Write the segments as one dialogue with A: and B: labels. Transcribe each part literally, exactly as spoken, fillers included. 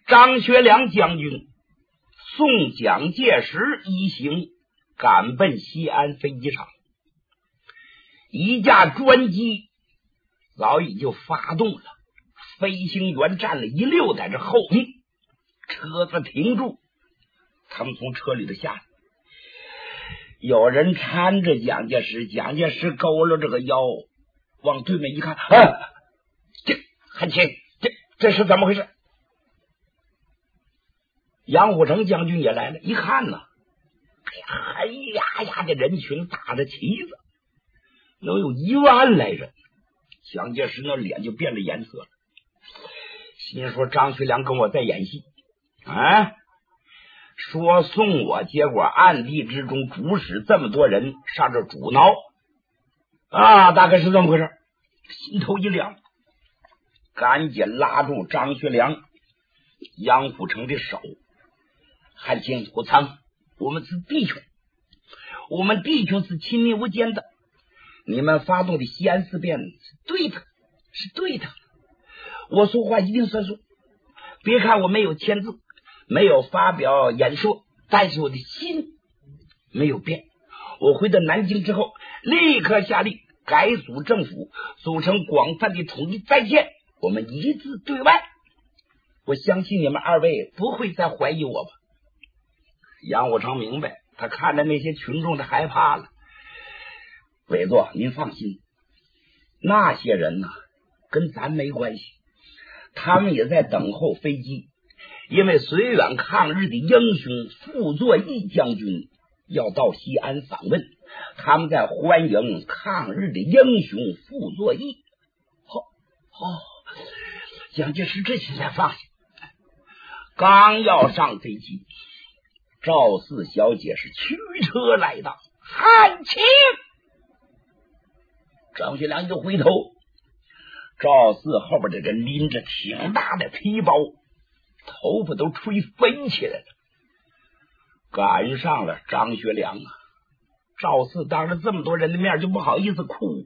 A: 张学良将军送蒋介石一行赶奔西安飞机场，一架专机早已就发动了，飞行员站了一溜在这后面，车子停住，他们从车里头下来，有人搀着蒋介石，蒋介石勾了这个腰，往对面一看，啊，这汉卿，这这是怎么回事？杨虎城将军也来了，一看呢，哎呀呀的人群打着旗子，能有一万来人。蒋介石那脸就变了颜色了，心说张学良跟我在演戏啊，说送我，结果暗地之中主使这么多人上这阻挠啊，大概是这么回事。心头一凉，赶紧拉住张学良、杨虎城的手，汉卿、虎仓，我们是弟兄，我们弟兄是亲密无间的，你们发动的西安事变是对的，是对的，我说话一定算数。别看我没有签字，没有发表演说，但是我的心没有变。我回到南京之后，立刻下令改组政府，组成广泛的统一战线，我们一致对外。我相信你们二位不会再怀疑我吧？杨虎城明白，他看着那些群众的害怕了。委座，您放心，那些人呢，跟咱没关系，他们也在等候飞机，因为绥远抗日的英雄傅作义将军要到西安访问，他们在欢迎抗日的英雄傅作义。哦哦，蒋介石这些才放下，刚要上飞机，赵四小姐是驱车来到，汉卿。张学良一回头，赵四后边的人拎着挺大的皮包，头发都吹飞起来了，赶上了张学良啊！赵四当着这么多人的面就不好意思哭，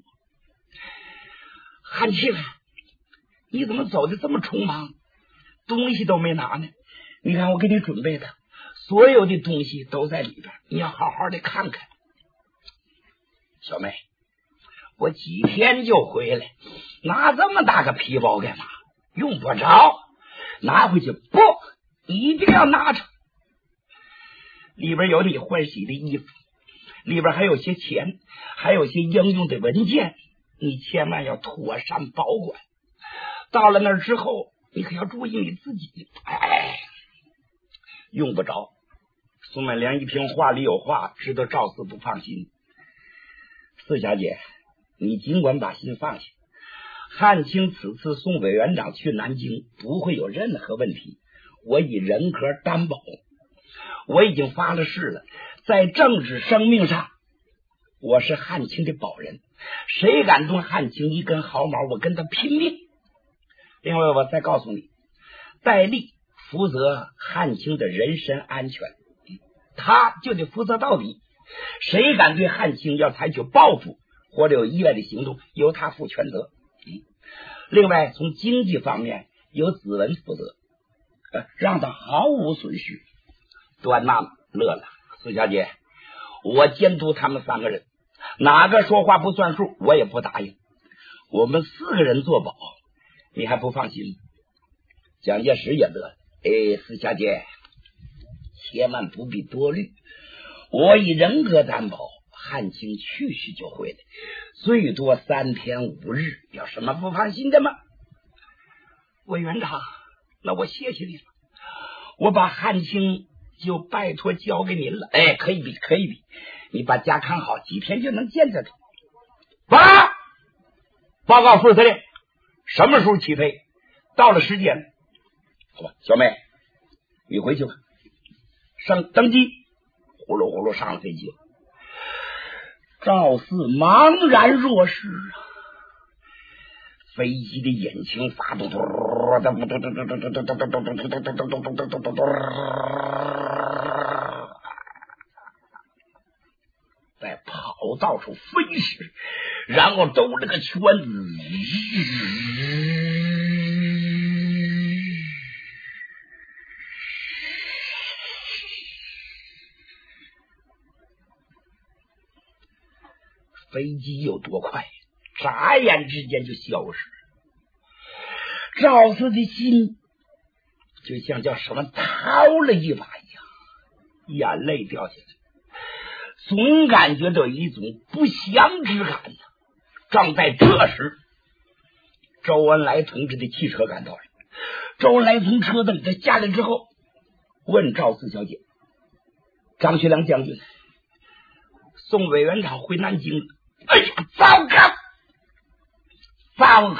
A: 汉卿，你怎么走的这么匆忙，东西都没拿呢？你看我给你准备的所有的东西都在里边，你要好好的看看。小妹，我几天就回来，拿这么大个皮包干嘛？用不着，拿回去不，一定要拿着。里边有你换洗的衣服，里边还有些钱，还有些应用的文件，你千万要妥善保管。到了那儿之后，你可要注意你自己。哎，用不着。宋美莲一听话里有话，知道赵四不放心。四小姐，你尽管把心放下，汉卿此次送委员长去南京不会有任何问题，我以人格担保。我已经发了誓了，在政治生命上我是汉卿的保人，谁敢动汉卿一根毫毛，我跟他拼命。另外我再告诉你，戴笠负责汉卿的人身安全，他就得负责到底，谁敢对汉卿要采取报复或者有意外的行动，由他负全责。另外从经济方面由子文负责，呃，让他毫无损失。端娜乐了，四小姐，我监督他们三个人，哪个说话不算数我也不答应，我们四个人做保，你还不放心？蒋介石也乐，哎，四小姐千万不必多虑，我以人格担保，汉卿去世就回来，最多三天五日，有什么不放心的吗？委员长，那我谢谢你了，我把汉卿就拜托交给您了。哎，可以比，可以比，你把家看好，几天就能见着他。报报告副司令，什么时候起飞？到了时间。好吧，小妹，你回去吧。上登机，呼噜呼噜上了飞机了。赵四茫然若失啊，飞机的引擎发动，在跑道处飞驰，然后兜了个圈子， 飞机有多快，眨眼之间就消失。赵四的心就像叫什么掏了一把一样，眼泪掉下来，总感觉到一种不祥之感呢。正在这时，周恩来同志的汽车赶到了。周恩来从车子里头下来之后，问赵四小姐：“张学良将军送委员长回南京了。”哎呀，糟糕糟糕！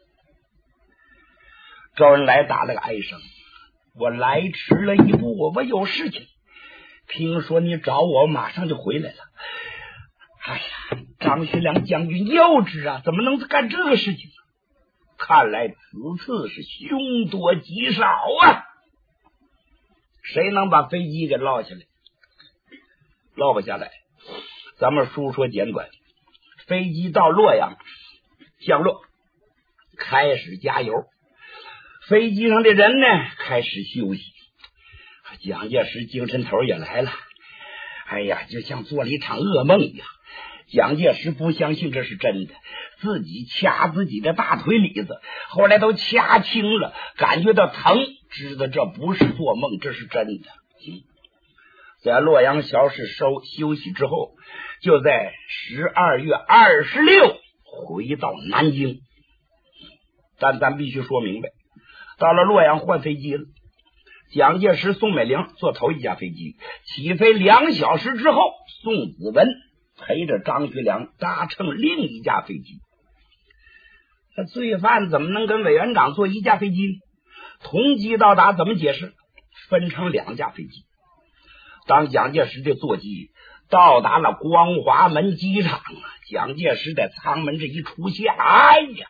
A: 周恩来打了个哀声：“我来迟了一步，我我有事情。听说你找我，马上就回来了。哎呀，张学良将军幼稚啊，怎么能干这个事情？看来此次是凶多吉少啊！谁能把飞机给落下来？落不下来。咱们书说简短，飞机到洛阳降落，开始加油。飞机上的人呢，开始休息。蒋介石精神头也来了，哎呀，就像做了一场噩梦一样。蒋介石不相信这是真的，自己掐自己的大腿里子，后来都掐青了，感觉到疼，知道这不是做梦，这是真的。嗯，在洛阳小市收休息之后，就在十二月二十六回到南京。但咱必须说明白，到了洛阳换飞机了。蒋介石、宋美龄坐头一架飞机，起飞两小时之后，宋子文陪着张学良搭乘另一架飞机。那罪犯怎么能跟委员长坐一架飞机呢？同机到达怎么解释？分成两架飞机。当蒋介石的座机到达了光华门机场，蒋介石在舱门这一出现，哎呀，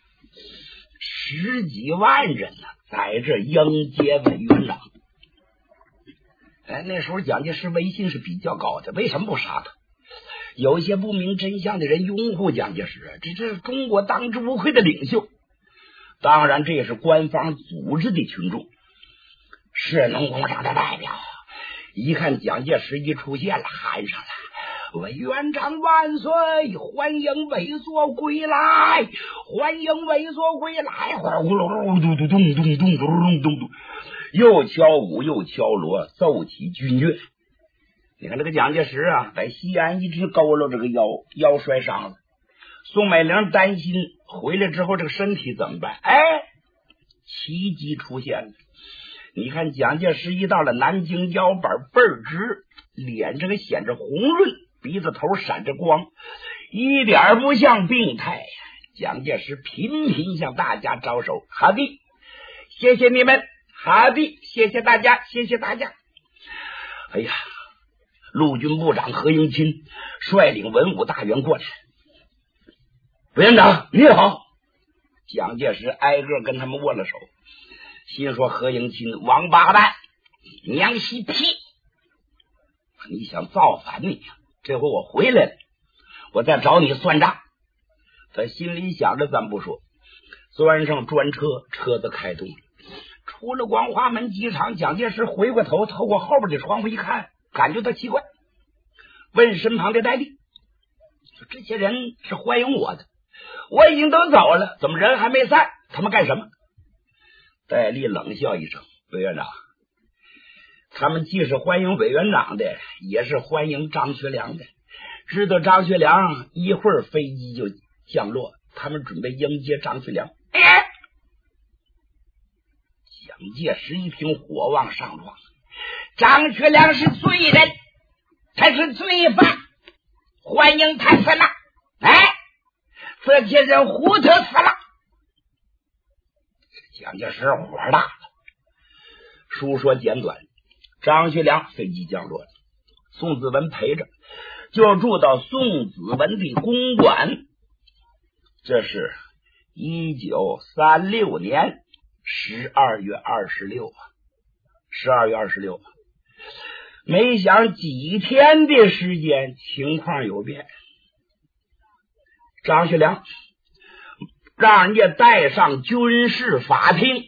A: 十几万人呢，在这迎接委员长。哎，那时候蒋介石威信是比较高的，为什么不杀他？有一些不明真相的人拥护蒋介石，这这是中国当之无愧的领袖。当然，这也是官方组织的群众，士农工商的代表。一看蒋介石一出现了，喊上了：“委员长万岁！欢迎猥琐归来！欢迎猥琐归来！”呼噜嘟嘟咚咚咚咚咚咚，又敲鼓又敲锣，奏起军乐。你看这个蒋介石啊，在西安一直佝偻这个腰，腰摔伤了。宋美龄担心回来之后这个身体怎么办？哎，奇迹出现了。你看蒋介石一到了南京，腰板倍儿直，脸这个显着红润，鼻子头闪着光，一点不像病态。蒋介石频频向大家招手：“好的，谢谢你们，好的，谢谢大家，谢谢大家。”哎呀，陆军部长何应钦率领文武大员过来：“委员长你好。”蒋介石挨个跟他们握了手，心说：“何应钦王八蛋，娘西屁！你想造反你？这回我回来了，我再找你算账。”他心里想着，咱不说，钻上专车，车子开动了，出了光华门机场。蒋介石回过头，透过后边的窗户一看，感觉到奇怪，问身旁的戴笠：“说这些人是欢迎我的，我已经都走了，怎么人还没散？他们干什么？”戴笠冷笑一声：“委员长，他们既是欢迎委员长的，也是欢迎张学良的。知道张学良一会儿飞机就降落，他们准备迎接张学良。”哎，蒋介石一听，火往上撞：“张学良是罪人，他是罪犯，欢迎他死了！哎，这些人糊涂死了！”蒋介石火大了。书说简短，张学良飞机降落了，宋子文陪着，就住到宋子文的公馆。这是一九三六年十二月二十六啊，十二月二十六。没想几天的时间，情况有变。张学良让人家带上军事法庭。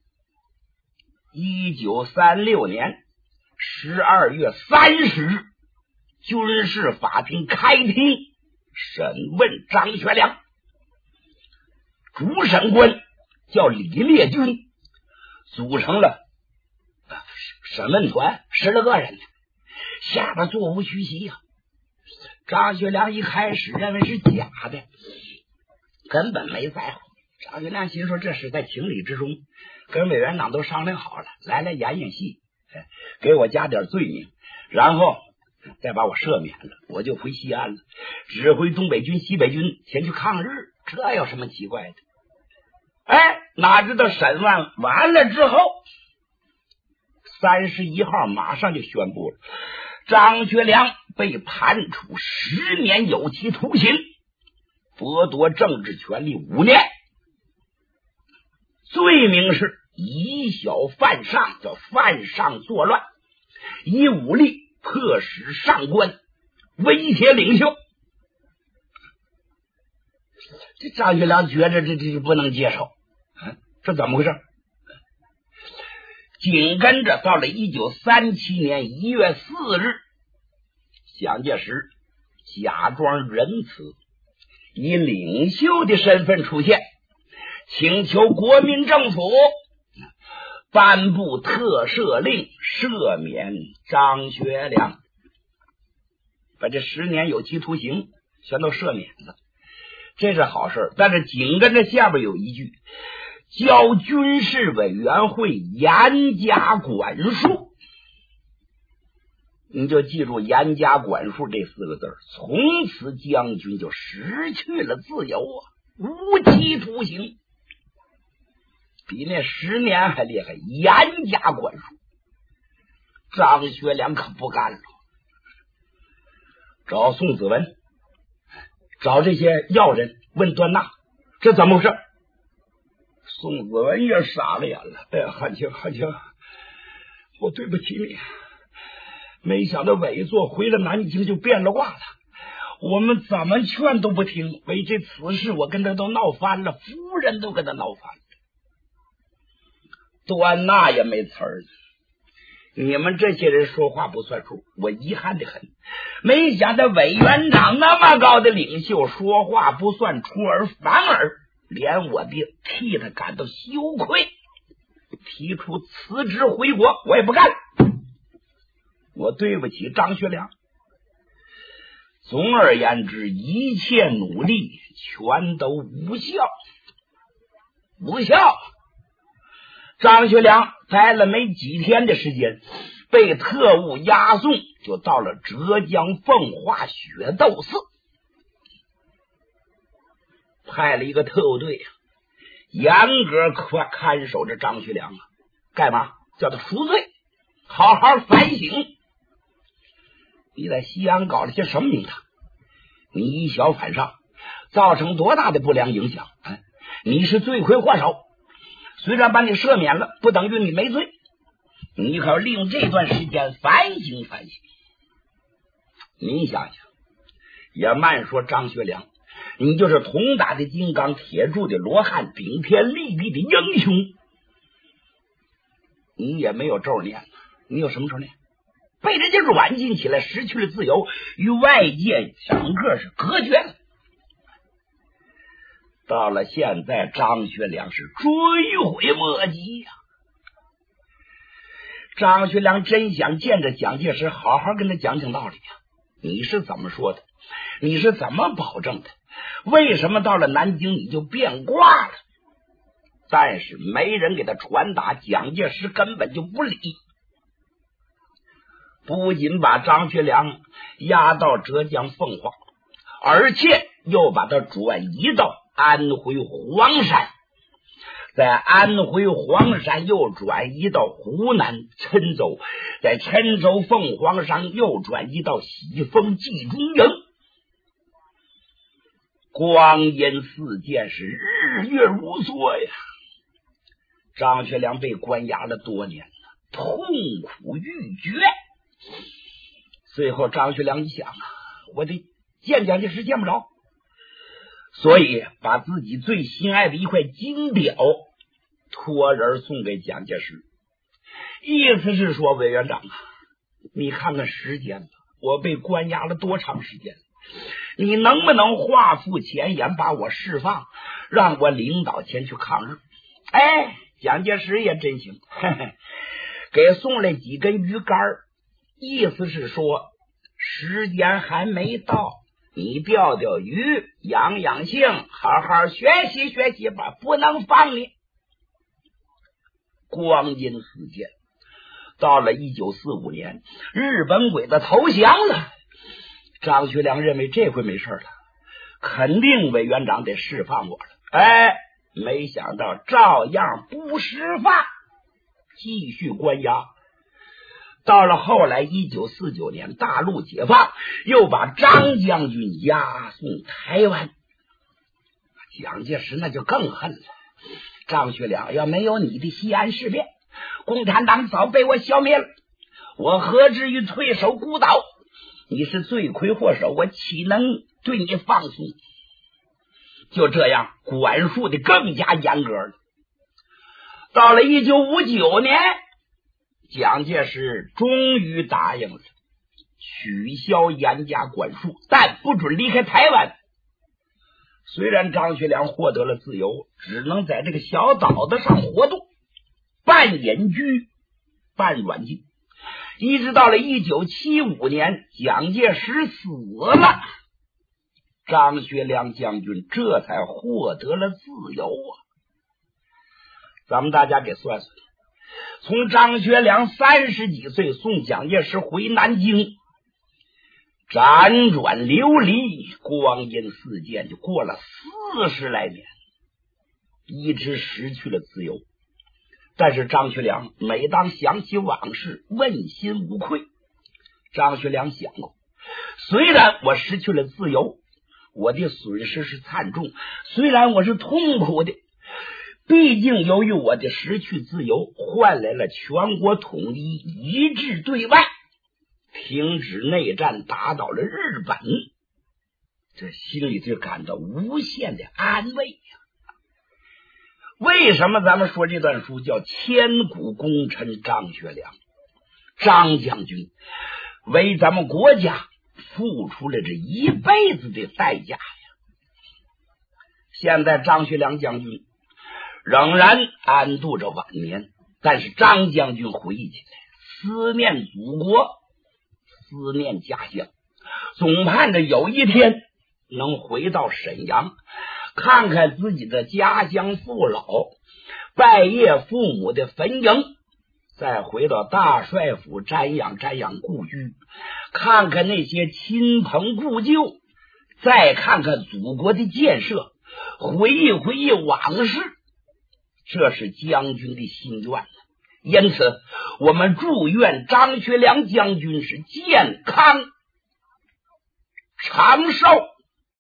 A: 一九三六年十二月三十日，军事法庭开庭， 审问张学良。主审官叫李烈钧，组成了审问团十来个人，下边座无虚席呀、啊。张学良一开始认为是假的，根本没在乎。张学良心说这是在情理之中，跟委员长都商量好了，来来演演戏，给我加点罪名，然后再把我赦免了，我就回西安了，指挥东北军西北军前去抗日，这有什么奇怪的？哎，哪知道审问完了之后，三十一号马上就宣布了，张学良被判处十年有期徒刑，剥夺政治权利五年，罪名是以小犯上，叫犯上作乱，以武力迫使上官，威胁领袖。这张学良觉得这这不能接受、啊、这怎么回事？紧跟着到了一九三七年一月四日，蒋介石假装仁慈，以领袖的身份出现，请求国民政府颁布特赦令，赦免张学良，把这十年有期徒刑全都赦免了，这是好事。但是紧跟着下边有一句，交军事委员会严加管束，你就记住严加管束这四个字，从此将军就失去了自由啊，无期徒刑，比那十年还厉害，严加管束。张学良可不干了，找宋子文，找这些要人问段纳，这怎么回事？宋子文也傻了眼了，哎呀，汉卿汉卿，我对不起你，没想到委座回了南京就变了卦了，我们怎么劝都不听，为这此事我跟他都闹翻了，夫人都跟他闹翻了。段纳也没词儿，你们这些人说话不算数，我遗憾的很，没想到委员长那么高的领袖说话不算出尔反尔，连我的替他感到羞愧，提出辞职回国，我也不干，我对不起张学良。总而言之，一切努力全都无效，无效。张学良待了没几天的时间，被特务押送，就到了浙江奉化雪窦寺，派了一个特务队，严格看看守着张学良啊，干嘛？叫他赎罪，好好反省。你在西安搞了些什么名堂？你以小反上，造成多大的不良影响？啊、你是罪魁祸首。虽然把你赦免了，不等于你没罪，你可要利用这段时间反省反省。你想想，也慢说张学良，你就是铜打的金刚，铁铸的罗汉，顶天立地的英雄，你也没有咒念，你有什么咒念？被人家软禁起来，失去了自由，与外界整个是隔绝了。到了现在，张学良是追悔莫及呀、啊！张学良真想见着蒋介石，好好跟他讲讲道理呀、啊！你是怎么说的？你是怎么保证的？为什么到了南京你就变卦了？但是没人给他传达，蒋介石根本就不理，不仅把张学良押到浙江奉化，而且又把他转移到安徽黄山，在安徽黄山又转移到湖南郴州，在郴州凤凰山又转移到喜峰集中营。光阴似箭，是日月如梭呀！张学良被关押了多年了，痛苦欲绝。最后张学良一想啊，我得见蒋介石见不着，所以把自己最心爱的一块金表托人送给蒋介石，意思是说，委员长啊，你看看时间吧，我被关押了多长时间， 你能不能画腹前言，把我释放，让我领导前去抗日？哎，蒋介石也真行，嘿嘿，给送来几根鱼竿，意思是说时间还没到，你钓钓鱼，养养性，好好学习学习吧，不能放你。光阴似箭，到了一九四五年，日本鬼子投降了。张学良认为这回没事了，肯定委员长得释放我了。哎，没想到照样不释放，继续关押。到了后来一九四九年大陆解放，又把张将军押送台湾。蒋介石那就更恨了，张学良，要没有你的西安事变，共产党早被我消灭了，我何至于退守孤岛？你是罪魁祸首，我岂能对你放松？就这样管束的更加严格了。到了一九五九年，蒋介石终于答应了取消严加管束，但不准离开台湾。虽然张学良获得了自由，只能在这个小岛子上活动，半隐居半软禁，一直到了一九七五年，蒋介石死了，张学良将军这才获得了自由啊！咱们大家给算算，从张学良三十几岁送蒋介石回南京，辗转流离，光阴似箭，就过了四十来年，一直失去了自由。但是张学良每当想起往事，问心无愧。张学良想过，虽然我失去了自由，我的损失是惨重，虽然我是痛苦的，毕竟由于我的失去自由，换来了全国统一，一致对外，停止内战，打倒了日本，这心里就感到无限的安慰呀。为什么咱们说这段书叫千古功臣张学良？张将军为咱们国家付出了这一辈子的代价呀。现在张学良将军仍然安度着晚年，但是张将军回忆起来，思念祖国，思念家乡，总盼着有一天能回到沈阳，看看自己的家乡父老，拜谒父母的坟茔，再回到大帅府瞻仰瞻仰故居，看看那些亲朋故旧，再看看祖国的建设，回忆回忆往事，这是将军的心愿。因此我们祝愿张学良将军是健康长寿。